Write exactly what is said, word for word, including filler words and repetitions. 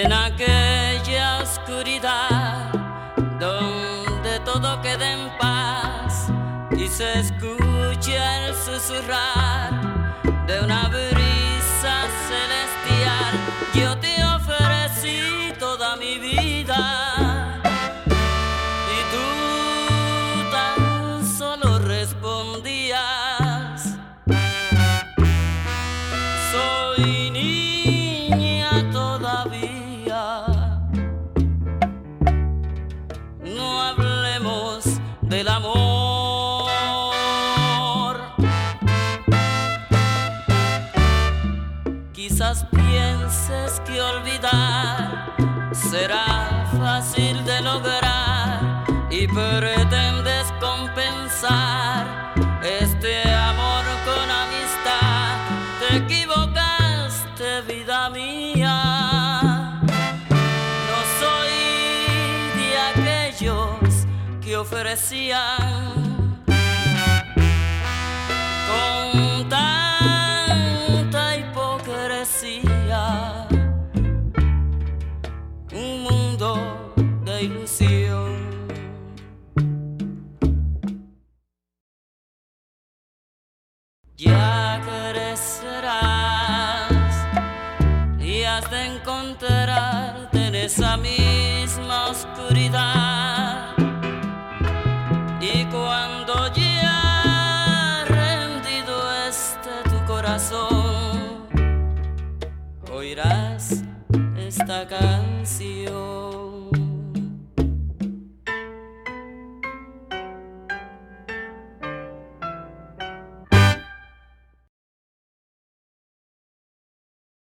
en aquella oscuridad donde todo queda en paz y se escucha el susurrar de una brisa celestial. Yo te ofrecí toda mi vida y tú tan solo respondías: soy niña todavía. No hablemos del amor. Quizás pienses que olvidar será fácil de lograr y pretendes compensar este amor con amistad. Te equivocaste, vida mía. No soy de aquellos que ofrecían con tanta hipocresía un mundo de ilusión. Ya crecerás y has de encontrarte en esa misma oscuridad, y cuando ya rendido esté tu corazón, oirás esta canción.